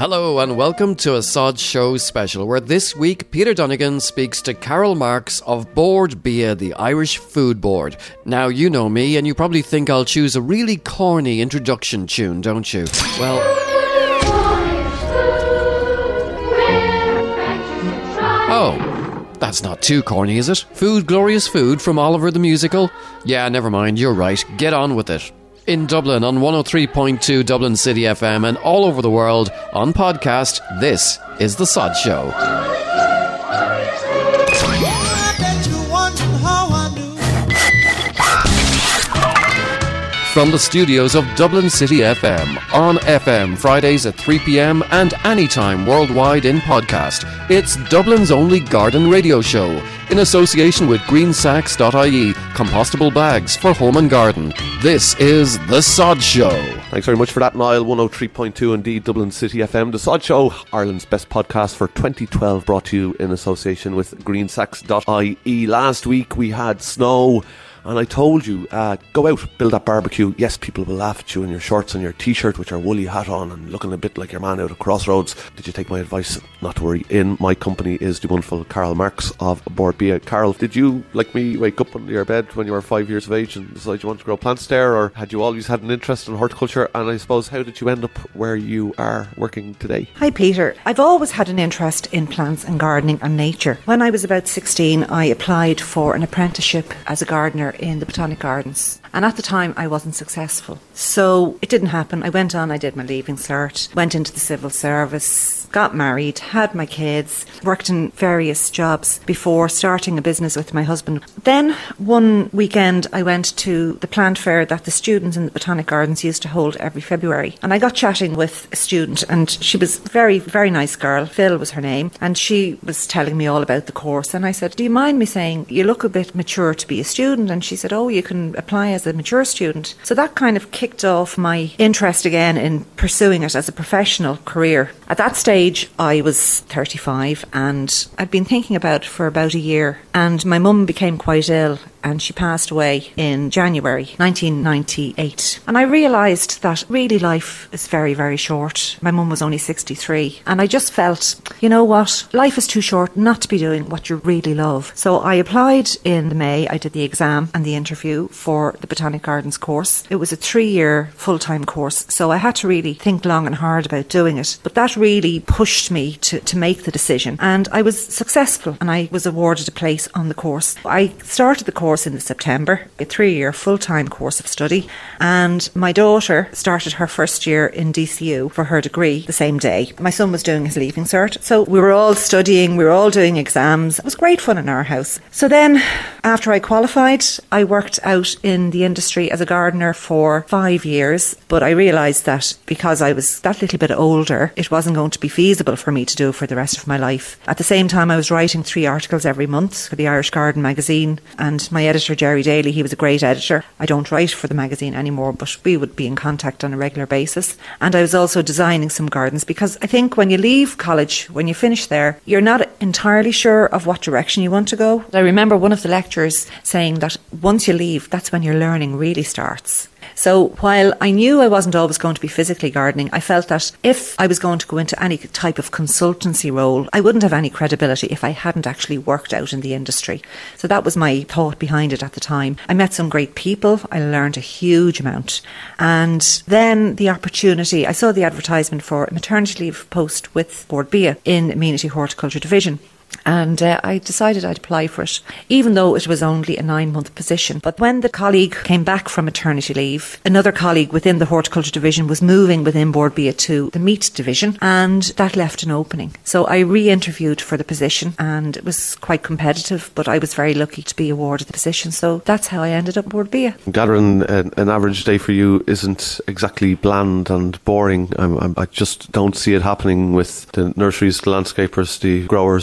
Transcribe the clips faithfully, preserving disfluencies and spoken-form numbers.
Hello and welcome to a Sod Show special, where this week Peter Donegan speaks to Carol Marks of Bord Bia, the Irish Food Board. Now, you know me, and you probably think I'll choose a really corny introduction tune, don't you? Well... Oh, that's not too corny, is it? Food, Glorious Food from Oliver the Musical? Yeah, never mind, you're right. Get on with it. In Dublin on one oh three point two Dublin City F M and all over the world on podcast, this is The Sod Show. From the studios of Dublin City F M, on F M Fridays at three p.m. and anytime worldwide in podcast, it's Dublin's only garden radio show, in association with green sacks dot I E, compostable bags for home and garden. This is The Sod Show. Thanks very much for that, Niall. one oh three point two indeed, Dublin City F M. The Sod Show, Ireland's best podcast for twenty twelve, brought to you in association with green sacks dot I E. Last week we had snow, and I told you, uh, go out, build that barbecue. Yes, people will laugh at you in your shorts and your t-shirt with your woolly hat on and looking a bit like your man out of Crossroads. Did you take my advice? Not to worry. In my company is the wonderful Carol Marks of Bord Bia. Carol, did you, like me, wake up under your bed when you were five years of age and decide you wanted to grow plants there, or had you always had an interest in horticulture? And I suppose, how did you end up where you are working today? Hi, Peter. I've always had an interest in plants and gardening and nature. When I was about sixteen, I applied for an apprenticeship as a gardener in the Botanic Gardens. And at the time, I wasn't successful. So it didn't happen. I went on, I did my Leaving Cert, went into the civil service, got married, had my kids, worked in various jobs before starting a business with my husband. Then one weekend I went to the plant fair that the students in the Botanic Gardens used to hold every February. And I got chatting with a student, and she was a very, very nice girl. Phil was her name. And she was telling me all about the course. And I said, do you mind me saying, you look a bit mature to be a student? And she said, oh, you can apply as a mature student. So that kind of kicked off my interest again in pursuing it as a professional career. At that stage, I was thirty-five, and I'd been thinking about it for about a year. And my mum became quite ill, and she passed away in January nineteen ninety-eight. And I realised that really life is very, very short. My mum was only sixty-three. And I just felt, you know what, life is too short not to be doing what you really love. So I applied in May. I did the exam and the interview for the Botanic Gardens course. It was a three-year full-time course, so I had to really think long and hard about doing it. But that really pushed me to, to make the decision. And I was successful, and I was awarded a place on the course. I started the course in September, a three-year full-time course of study, and my daughter started her first year in D C U for her degree the same day. My son was doing his Leaving Cert, so we were all studying, we were all doing exams. It was great fun in our house. So then, after I qualified, I worked out in the industry as a gardener for five years, but I realised that because I was that little bit older, it wasn't going to be feasible for me to do for the rest of my life. At the same time, I was writing three articles every month for the Irish Garden magazine, and my editor, Jerry Daly, he was a great editor. I don't write for the magazine anymore, but we would be in contact on a regular basis. And I was also designing some gardens, because I think when you leave college, when you finish there, you're not entirely sure of what direction you want to go. I remember one of the lecturers saying that once you leave, that's when your learning really starts. So while I knew I wasn't always going to be physically gardening, I felt that if I was going to go into any type of consultancy role, I wouldn't have any credibility if I hadn't actually worked out in the industry. So that was my thought behind it at the time. I met some great people. I learned a huge amount. And then the opportunity, I saw the advertisement for a maternity leave post with Bord Bia in Amenity Horticulture Division. And uh, I decided I'd apply for it, even though it was only a nine-month position. But when the colleague came back from maternity leave, another colleague within the horticulture division was moving within Bord Bia to the meat division, and that left an opening. So I re-interviewed for the position, and it was quite competitive, but I was very lucky to be awarded the position. So that's how I ended up Bord Bia. Gathering an, an average day for you isn't exactly bland and boring. I'm, I'm, I just don't see it happening with the nurseries, the landscapers, the growers, the uh,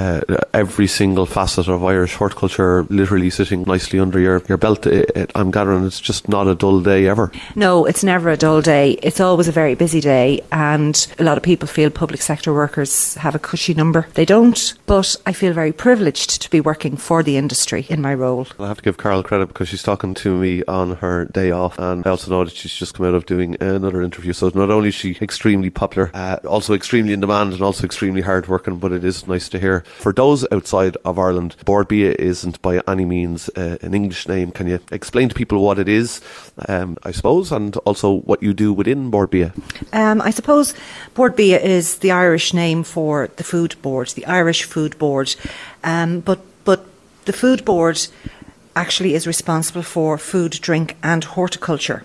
uh, every single facet of Irish horticulture literally sitting nicely under your, your belt. It, it, I'm gathering it's just not a dull day ever. No, it's never a dull day. It's always a very busy day, and a lot of people feel public sector workers have a cushy number. They don't, but I feel very privileged to be working for the industry in my role. I have to give Carol credit because she's talking to me on her day off, and I also know that she's just come out of doing another interview. So not only is she extremely popular, uh, also extremely in demand and also extremely hard working, but it is nice to hear. For those outside of Ireland, Bord Bia isn't by any means uh, an English name. Can you explain to people what it is, um, I suppose, and also what you do within Bord Bia? Um, I suppose Bord Bia is the Irish name for the Food Board, the Irish Food Board. Um, but but the Food Board actually is responsible for food, drink and horticulture.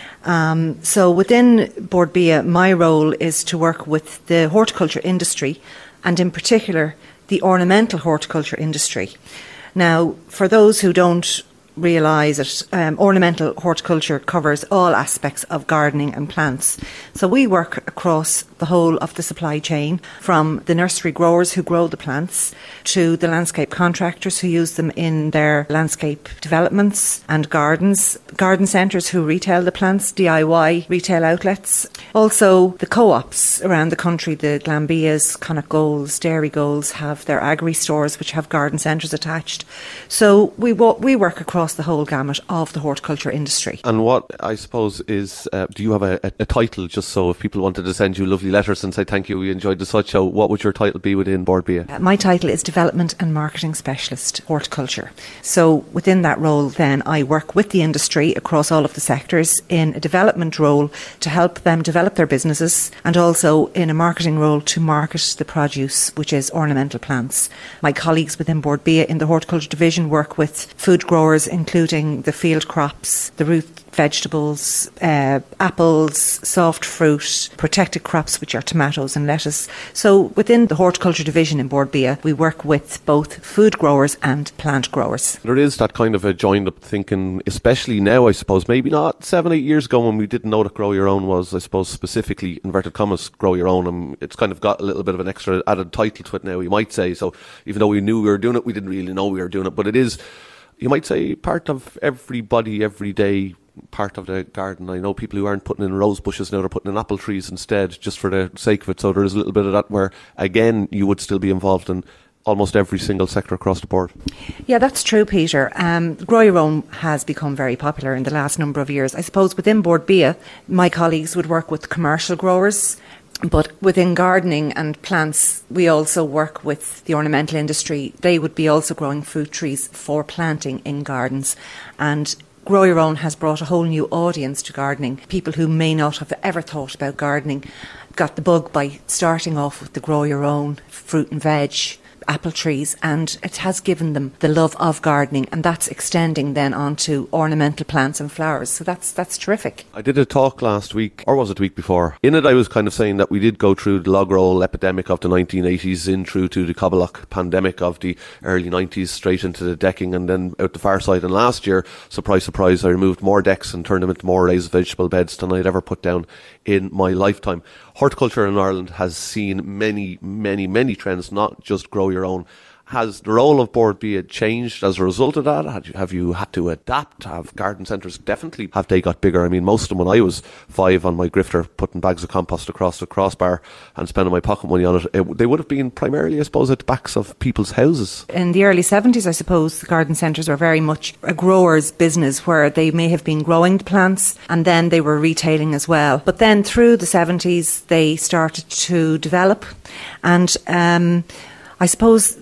Um, so within Bord Bia, my role is to work with the horticulture industry, and in particular the ornamental horticulture industry. Now, for those who don't realise it, um, ornamental horticulture covers all aspects of gardening and plants. So we work across the whole of the supply chain, from the nursery growers who grow the plants to the landscape contractors who use them in their landscape developments and gardens, garden centres who retail the plants, D I Y retail outlets, also the co-ops around the country. The Glambias, Connacht Goals, Dairy Goals have their agri stores which have garden centres attached. So we wo- we work across the whole gamut of the horticulture industry. And what I suppose is, uh, do you have a, a, a title, just so if people wanted to send you lovely letters and say thank you, we enjoyed the such show, what would your title be within Bord Bia? Uh, my title is Development and Marketing Specialist Horticulture. So within that role then I work with the industry across all of the sectors in a development role to help them develop their businesses, and also in a marketing role to market the produce, which is ornamental plants. My colleagues within Bord Bia in the horticulture division work with food growers, including the field crops, the root vegetables, uh, apples, soft fruit, protected crops, which are tomatoes and lettuce. So within the horticulture division in Bord Bia, we work with both food growers and plant growers. There is that kind of a joined up thinking, especially now, I suppose, maybe not seven, eight years ago when we didn't know that Grow Your Own was, I suppose, specifically, inverted commas, Grow Your Own. And it's kind of got a little bit of an extra added title to it now, you might say. So even though we knew we were doing it, we didn't really know we were doing it. But it is, you might say, part of everybody, every day, part of the garden. I know people who aren't putting in rose bushes now, they're putting in apple trees instead, just for the sake of it. So there is a little bit of that where, again, you would still be involved in almost every single sector across the board. Yeah, that's true, Peter. Um, Grow Your Own has become very popular in the last number of years. I suppose within Bord Bia, my colleagues would work with commercial growers, but within gardening and plants, we also work with the ornamental industry. They would be also growing fruit trees for planting in gardens. And Grow Your Own has brought a whole new audience to gardening. People who may not have ever thought about gardening got the bug by starting off with the Grow Your Own fruit and veg, apple trees, and it has given them the love of gardening, and that's extending then onto ornamental plants and flowers. So that's that's terrific. I did a talk last week, or was it the week before? In it I was kind of saying that we did go through the log roll epidemic of the nineteen eighties, in through to the Cobbalock pandemic of the early nineties, straight into the decking, and then out the far side. And last year, surprise surprise, I removed more decks and turned them into more raised vegetable beds than I'd ever put down in my lifetime. Horticulture in Ireland has seen many, many, many trends, not just Grow Your Own. Has the role of Bord Bia changed as a result of that? Have you, have you had to adapt? Have garden centres definitely, have they got bigger? I mean, most of them, when I was five on my grifter, putting bags of compost across the crossbar and spending my pocket money on it, it they would have been primarily, I suppose, at the backs of people's houses. In the early seventies, I suppose, the garden centres were very much a grower's business, where they may have been growing the plants and then they were retailing as well. But then through the seventies, they started to develop, and um, I suppose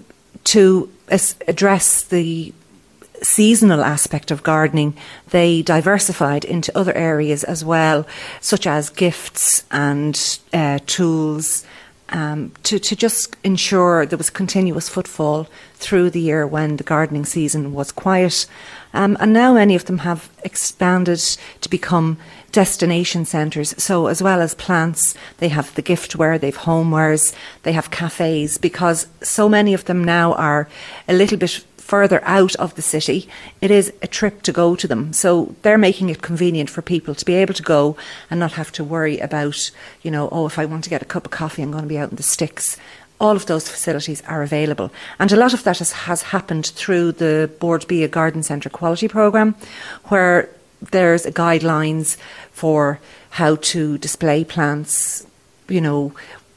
to as- address the seasonal aspect of gardening, they diversified into other areas as well, such as gifts and uh, tools, um, to, to just ensure there was continuous footfall through the year when the gardening season was quiet. Um, and now many of them have expanded to become destination centres. So as well as plants, they have the giftware, they've homewares, they have cafes, because so many of them now are a little bit further out of the city. It is a trip to go to them. So they're making it convenient for people to be able to go and not have to worry about, you know, oh, if I want to get a cup of coffee, I'm going to be out in the sticks. all of those facilities are available. And a lot of that has, has happened through the Board Bia Garden Centre Quality Programme, where there's guidelines for how to display plants, you know,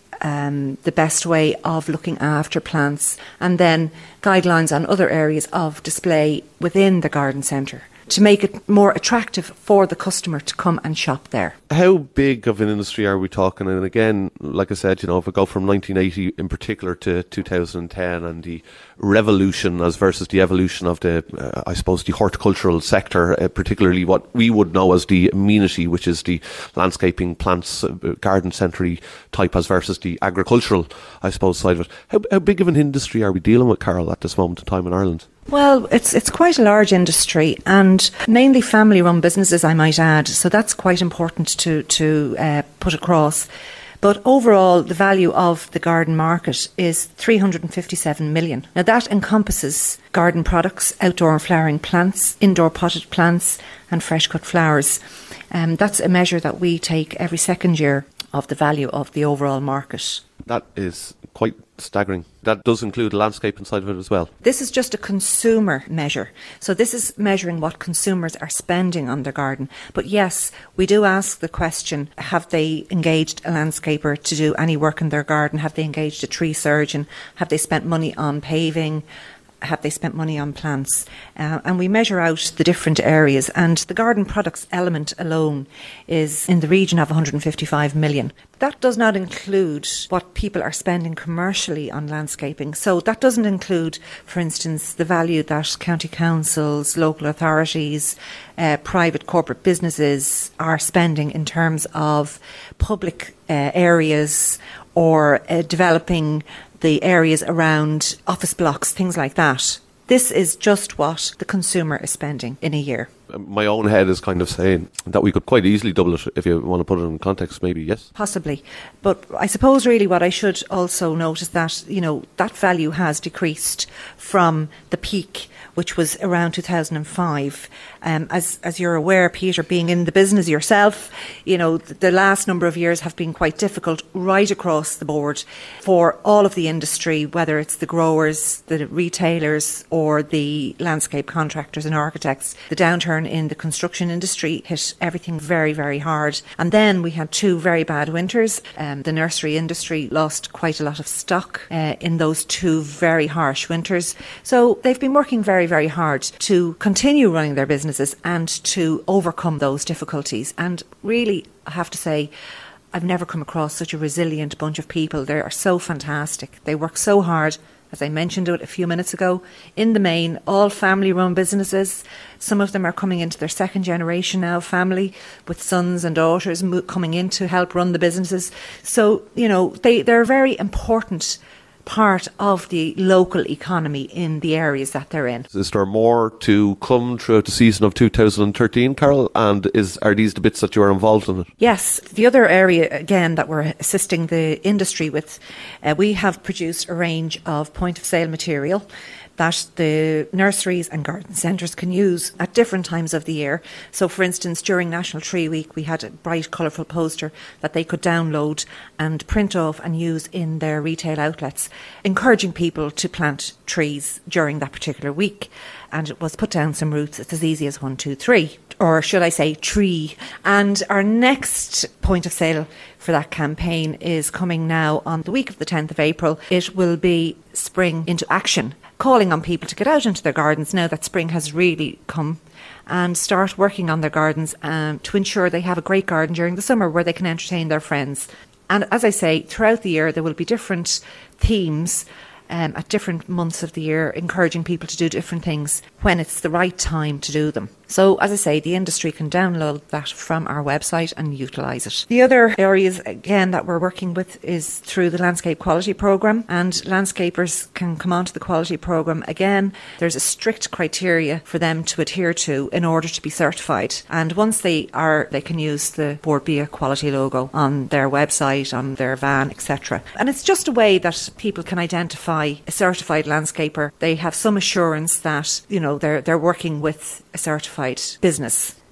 um, the best way of looking after plants, and then guidelines on other areas of display within the garden centre to make it more attractive for the customer to come and shop there. How big of an industry are we talking? And again, like I said, you know, if I go from nineteen eighty in particular to two thousand ten and the revolution as versus the evolution of the, uh, I suppose, the horticultural sector, uh, particularly what we would know as the amenity, which is the landscaping, plants, uh, garden centre type as versus the agricultural, I suppose, side of it. How, how big of an industry are we dealing with, Carol, at this moment in time in Ireland? Well, it's it's quite a large industry, and mainly family-run businesses, I might add. So that's quite important to to uh, put across. But overall, the value of the garden market is three hundred fifty-seven million. Now that encompasses garden products, outdoor and flowering plants, indoor potted plants, and fresh cut flowers. Um, that's a measure that we take every second year of the value of the overall market. That is quite staggering. That does include the landscape inside of it as well. This is just a consumer measure. So this is measuring what consumers are spending on their garden. But yes, we do ask the question, have they engaged a landscaper to do any work in their garden? Have they engaged a tree surgeon? Have they spent money on paving? Have they spent money on plants? Uh, and we measure out the different areas, and the garden products element alone is in the region of one hundred fifty-five million. That does not include what people are spending commercially on landscaping. So that doesn't include, for instance, the value that county councils, local authorities, uh, private corporate businesses are spending in terms of public uh, areas or uh, developing the areas around office blocks, things like that. This is just what the consumer is spending in a year. My own head is kind of saying that we could quite easily double it if you want to put it in context, maybe, yes? Possibly. But I suppose really what I should also note is that, you know, that value has decreased from the peak, which was around two thousand five. Um, as as you're aware, Peter, being in the business yourself, you know, the, the last number of years have been quite difficult right across the board for all of the industry, whether it's the growers, the retailers or the landscape contractors and architects. The downturn in the construction industry hit everything very, very hard. And then we had two very bad winters. Um, the nursery industry lost quite a lot of stock uh, in those two very harsh winters. So they've been working very, very hard to continue running their businesses and to overcome those difficulties. And really, I have to say, I've never come across such a resilient bunch of people. They are so fantastic. They work so hard. As I mentioned it a few minutes ago, in the main, all family-run businesses. Some of them are coming into their second generation now, family, with sons and daughters mo- coming in to help run the businesses. So, you know, they, they're a very important part of the local economy in the areas that they're in. Is there more to come throughout the season of two thousand thirteen, Carol? And is are these the bits that you are involved in? Yes. The other area, again, that we're assisting the industry with, uh, we have produced a range of point-of-sale material that the nurseries and garden centres can use at different times of the year. So, for instance, during National Tree Week, we had a bright, colourful poster that they could download and print off and use in their retail outlets, encouraging people to plant trees during that particular week. And it was put down some roots. It's as easy as one, two, three. Or should I say tree. And our next point of sale for that campaign is coming now on the week of the tenth of April. It will be Spring into Action, calling on people to get out into their gardens now that spring has really come and start working on their gardens um, to ensure they have a great garden during the summer where they can entertain their friends. And as I say, throughout the year there will be different themes Um, at different months of the year, encouraging people to do different things when it's the right time to do them. So, as I say, the industry can download that from our website and utilise it. The other areas, again, that we're working with is through the Landscape Quality Programme, and landscapers can come onto the Quality Programme. Again, there's a strict criteria for them to adhere to in order to be certified. And once they are, they can use the Board Bia Quality logo on their website, on their van, et cetera. And it's just a way that people can identify a certified landscaper. They have some assurance that, you know, they're they're working with a certified business.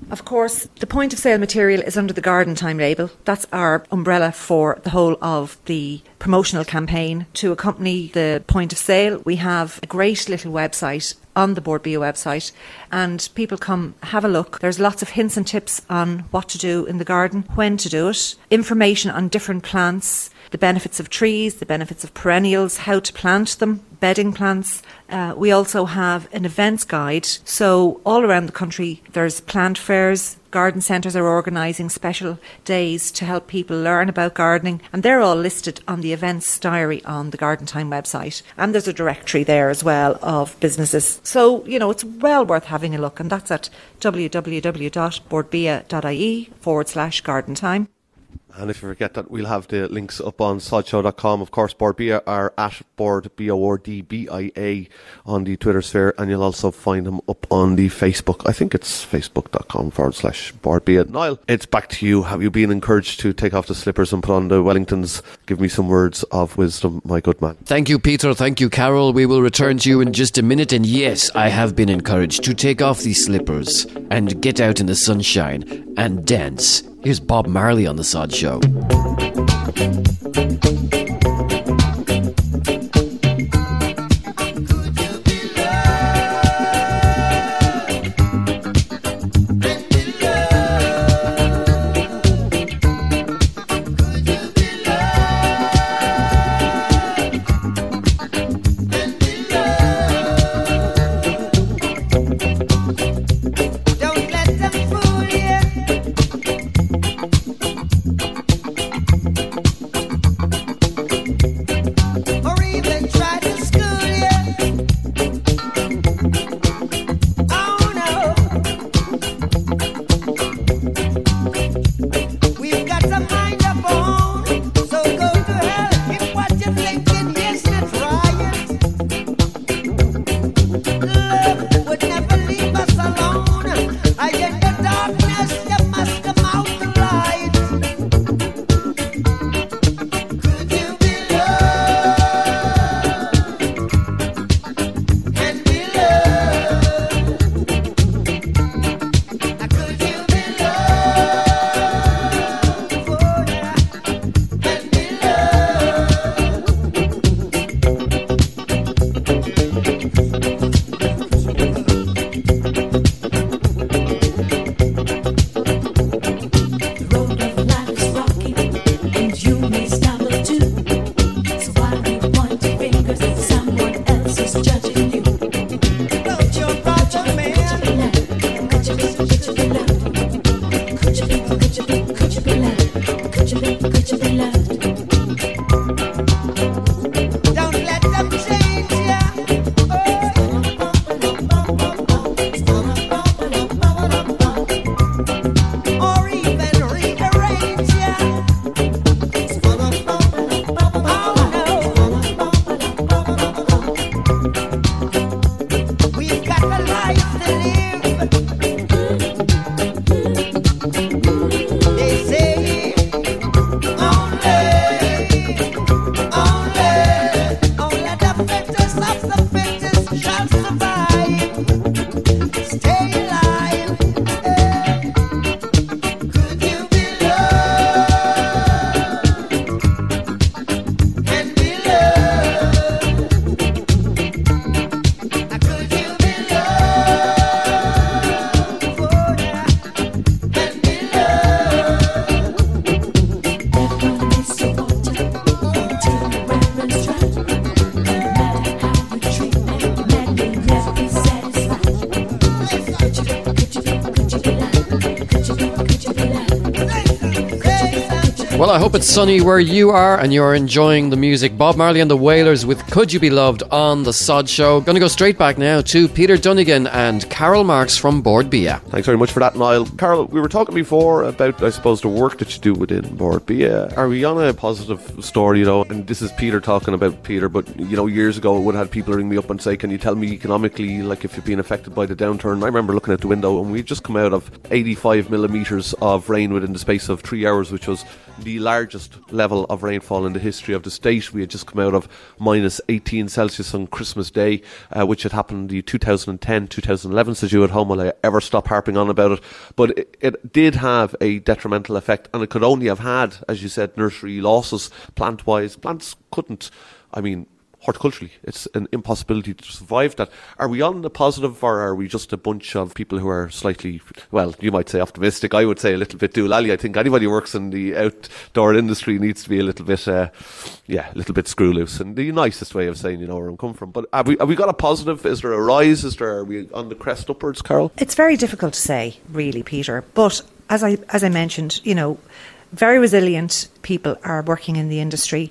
Of course, the point of sale material is under the Garden Time label. That's our umbrella for the whole of the promotional campaign. To accompany the point of sale, we have a great little website on the Bord Bia website, and people come have a look. There's lots of hints and tips on what to do in the garden, when to do it, information on different plants, the benefits of trees, the benefits of perennials, how to plant them, bedding plants. Uh, we also have an events guide. So all around the country there's plant fairs. Garden centres are organising special days to help people learn about gardening, and they're all listed on the events diary on the Garden Time website. And there's a directory there as well of businesses. So, you know, it's well worth having a look, and that's at www.bordbia.ie forward slash Garden Time. And if you forget that, we'll have the links up on sodshow dot com. Of course, Bord Bia are at Bord, B O R D B I A on the Twitter sphere, and you'll also find them up on the Facebook. I think it's facebook.com forward slash Bord Bia. Niall, it's back to you. Have you been encouraged to take off the slippers and put on the Wellingtons? Give me some words of wisdom, my good man. Thank you, Peter. Thank you, Carol. We will return to you in just a minute. And yes, I have been encouraged to take off these slippers and get out in the sunshine and dance. Here's Bob Marley on The Sod Show. Well, I hope it's sunny where you are and you're enjoying the music. Bob Marley and the Wailers with Could You Be Loved on The Sod Show. Going to go straight back now to Peter Dunnigan and Carol Marks from Bord Bia. Thanks very much for that, Niall. Carol, we were talking before about, I suppose, the work that you do within Bord Bia. Are we on a positive story, you know? And this is Peter talking about Peter, but, you know, years ago I would have had people ring me up and say, can you tell me economically, like, if you've been affected by the downturn? I remember looking out the window and we'd just come out of eighty-five millimetres of rain within the space of three hours, which was the largest level of rainfall in the history of the state. We had just come out of minus eighteen Celsius on Christmas Day, uh, which had happened in the two thousand ten two thousand eleven, says you at home, will I ever stop harping on about it? But it, it did have a detrimental effect, and it could only have had, as you said, nursery losses, plant-wise. Plants couldn't, I mean, horticulturally, it's an impossibility to survive that. Are we on the positive, or are we just a bunch of people who are slightly, well, you might say optimistic, I would say a little bit doolally. I think anybody who works in the outdoor industry needs to be a little bit, uh, yeah, a little bit screw loose, and the nicest way of saying, you know, where I'm coming from. But have we, have we got a positive? Is there a rise? Is there, are we on the crest upwards, Carol? It's very difficult to say, really, Peter. But as I, as I mentioned, you know, very resilient people are working in the industry.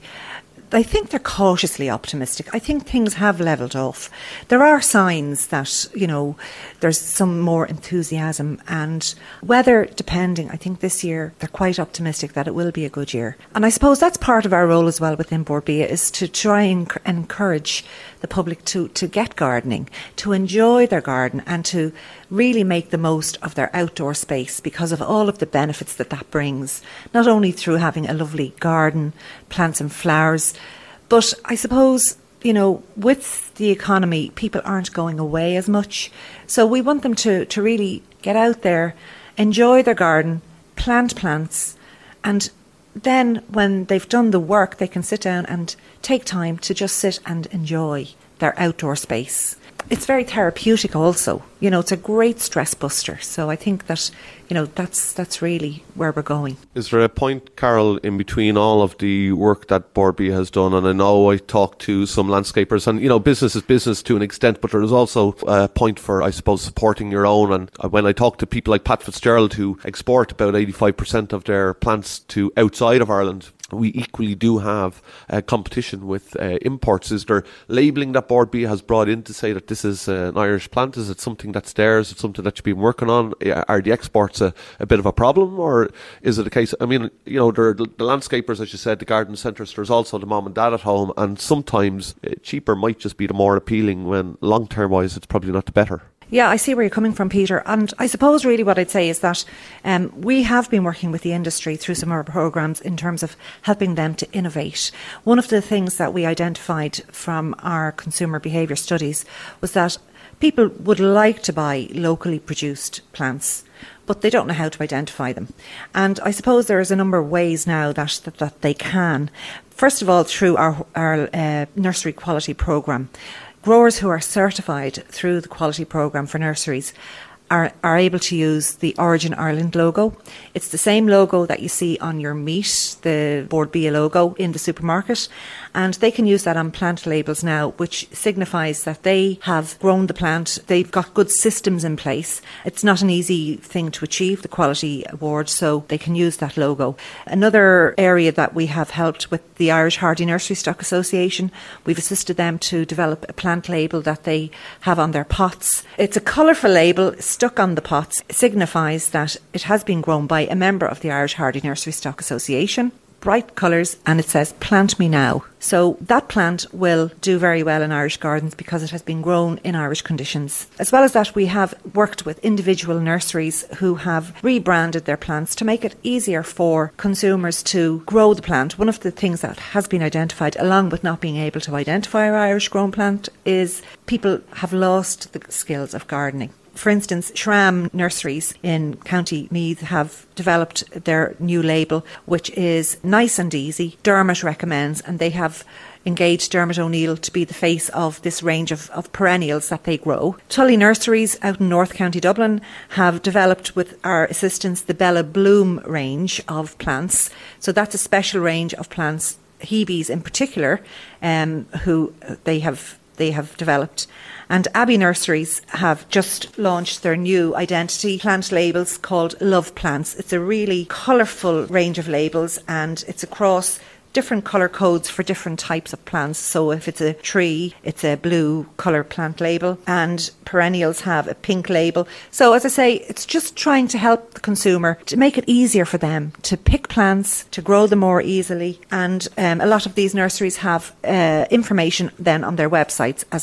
I think they're cautiously optimistic. I think things have levelled off. There are signs that, you know, there's some more enthusiasm, and weather depending, I think this year they're quite optimistic that it will be a good year. And I suppose that's part of our role as well within Bord Bia, is to try and encourage the public to, to get gardening, to enjoy their garden, and to really make the most of their outdoor space because of all of the benefits that that brings, not only through having a lovely garden, plants and flowers, but I suppose, you know, with the economy, people aren't going away as much. So we want them to, to really get out there, enjoy their garden, plant plants, and then when they've done the work, they can sit down and take time to just sit and enjoy their outdoor space. It's very therapeutic also. You know, it's a great stress buster. So I think that, you know, that's that's really where we're going. Is there a point, Carol, in between all of the work that Bord Bia has done? And I know I talked to some landscapers, and, you know, business is business to an extent, but there is also a point for, I suppose, supporting your own. And when I talk to people like Pat Fitzgerald, who export about eighty-five percent of their plants to outside of Ireland, we equally do have uh, competition with uh, imports. Is there labelling that Bord Bia has brought in to say that this is uh, an Irish plant? Is it something that's there? Is it something that you've been working on? Are the exports a, a bit of a problem, or is it a case, I mean, you know, there are the, the landscapers, as you said, the garden centres, there's also the mom and dad at home, and sometimes uh, cheaper might just be the more appealing, when long-term wise it's probably not the better. Yeah, I see where you're coming from, Peter. And I suppose really what I'd say is that um, we have been working with the industry through some of our programmes in terms of helping them to innovate. One of the things that we identified from our consumer behaviour studies was that people would like to buy locally produced plants, but they don't know how to identify them. And I suppose there is a number of ways now that, that, that they can. First of all, through our, our uh, nursery quality programme. Growers who are certified through the quality programme for nurseries are, are able to use the Origin Ireland logo. It's the same logo that you see on your meat, the Bord Bia logo in the supermarket, and they can use that on plant labels now, which signifies that they have grown the plant, they've got good systems in place. It's not an easy thing to achieve, the quality award, so they can use that logo. Another area that we have helped with the Irish Hardy Nursery Stock Association, we've assisted them to develop a plant label that they have on their pots. It's a colourful label stuck on the pots. It signifies that it has been grown by a member of the Irish Hardy Nursery Stock Association. Bright colours, and it says "Plant Me Now." So that plant will do very well in Irish gardens because it has been grown in Irish conditions. As well as that, we have worked with individual nurseries who have rebranded their plants to make it easier for consumers to grow the plant. One of the things that has been identified, along with not being able to identify our Irish grown plant, is people have lost the skills of gardening. For instance, Shram Nurseries in County Meath have developed their new label, which is nice and easy. Dermot recommends, and they have engaged Dermot O'Neill to be the face of this range of, of perennials that they grow. Tully Nurseries out in North County Dublin have developed with our assistance the Bella Bloom range of plants. So that's a special range of plants, Hebes in particular, um, who they have they have developed. And Abbey Nurseries have just launched their new identity plant labels called Love Plants. It's a really colourful range of labels, and it's across different colour codes for different types of plants. So if it's a tree, it's a blue colour plant label, and perennials have a pink label. So as I say, it's just trying to help the consumer to make it easier for them to pick plants, to grow them more easily. And um, a lot of these nurseries have uh, information then on their websites as well.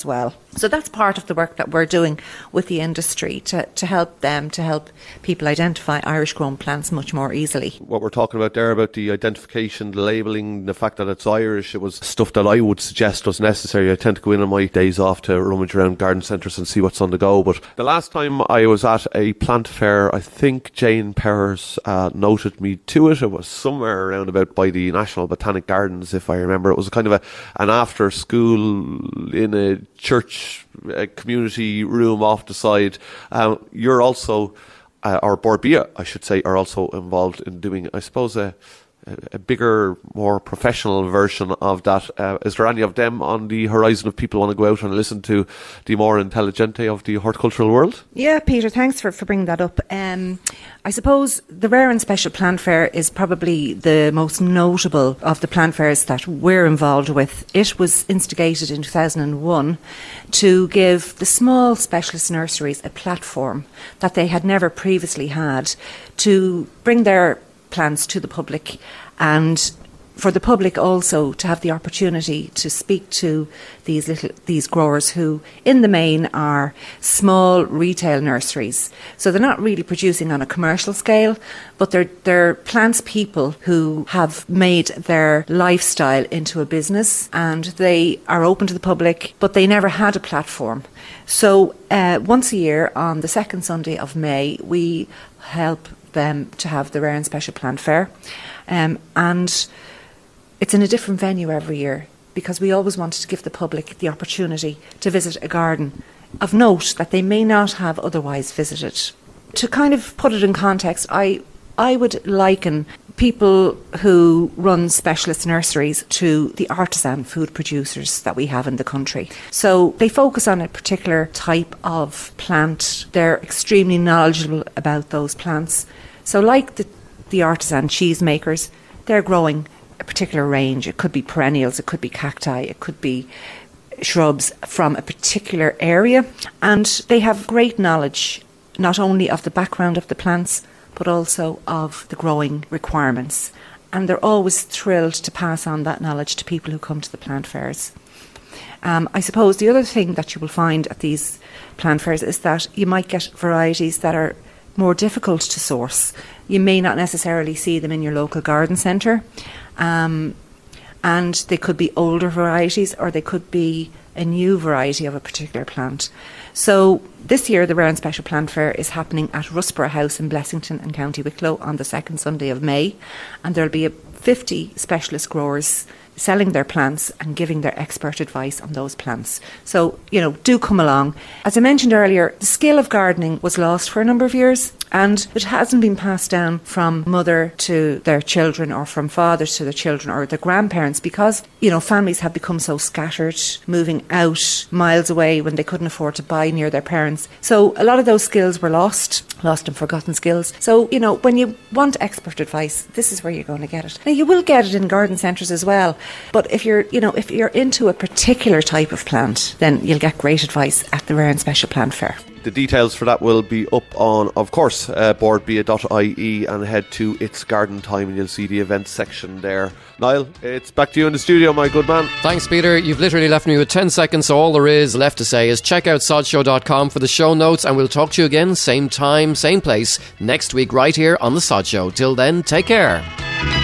So that's part of the work that we're doing with the industry to, to help them, to help people identify Irish-grown plants much more easily. What we're talking about there, about the identification, the labelling, the fact that it's Irish, it was stuff that I would suggest was necessary. I tend to go in on my days off to rummage around garden centres and see what's on the go. But the last time I was at a plant fair, I think Jane Powers uh, noted me to it. It was somewhere around about by the National Botanic Gardens, if I remember. It was kind of a, an after school in a church a community room off the side. Um, you're also, uh, or Bord Bia, I should say, are also involved in doing, I suppose, a, a bigger, more professional version of that. Uh, is there any of them on the horizon if people want to go out and listen to the more intelligente of the horticultural world? Yeah, Peter, thanks for, for bringing that up. Um, I suppose the Rare and Special Plant Fair is probably the most notable of the plant fairs that we're involved with. It was instigated in two thousand one to give the small specialist nurseries a platform that they had never previously had to bring their plants to the public, and for the public also to have the opportunity to speak to these little these growers who in the main are small retail nurseries. So they're not really producing on a commercial scale, but they're they're plants people who have made their lifestyle into a business, and they are open to the public, but they never had a platform. So uh, once a year on the second Sunday of May, we help them to have the Rare and Special Plant Fair, um, and it's in a different venue every year because we always wanted to give the public the opportunity to visit a garden of note that they may not have otherwise visited. To kind of put it in context, I I would liken people who run specialist nurseries to the artisan food producers that we have in the country. So they focus on a particular type of plant. They're extremely knowledgeable about those plants. So like the, the artisan cheesemakers, they're growing a particular range. It could be perennials, it could be cacti, it could be shrubs from a particular area. And they have great knowledge, not only of the background of the plants, but also of the growing requirements. And they're always thrilled to pass on that knowledge to people who come to the plant fairs. Um, I suppose the other thing that you will find at these plant fairs is that you might get varieties that are more difficult to source. You may not necessarily see them in your local garden centre. Um, and they could be older varieties, or they could be a new variety of a particular plant. So this year the Rare and Special Plant Fair is happening at Rusborough House in Blessington in County Wicklow on the second Sunday of May, and there'll be fifty specialist growers selling their plants and giving their expert advice on those plants. So, you know, do come along. As I mentioned earlier, the skill of gardening was lost for a number of years, and it hasn't been passed down from mother to their children, or from fathers to their children, or their grandparents, because, you know, families have become so scattered, moving out miles away when they couldn't afford to buy near their parents. So a lot of those skills were lost, lost and forgotten skills. So, you know, when you want expert advice, this is where you're going to get it. Now, you will get it in garden centres as well, but if you're, you know, if you're into a particular type of plant, then you'll get great advice at the Rare and Special Plant Fair. The details for that will be up on, of course, uh, bord bia dot I E, and head to It's Garden Time and you'll see the events section there. Niall, it's back to you in the studio, my good man. Thanks, Peter. You've literally left me with ten seconds, so all there is left to say is check out sod show dot com for the show notes, and we'll talk to you again, same time, same place, next week right here on The Sod Show. Till then, take care.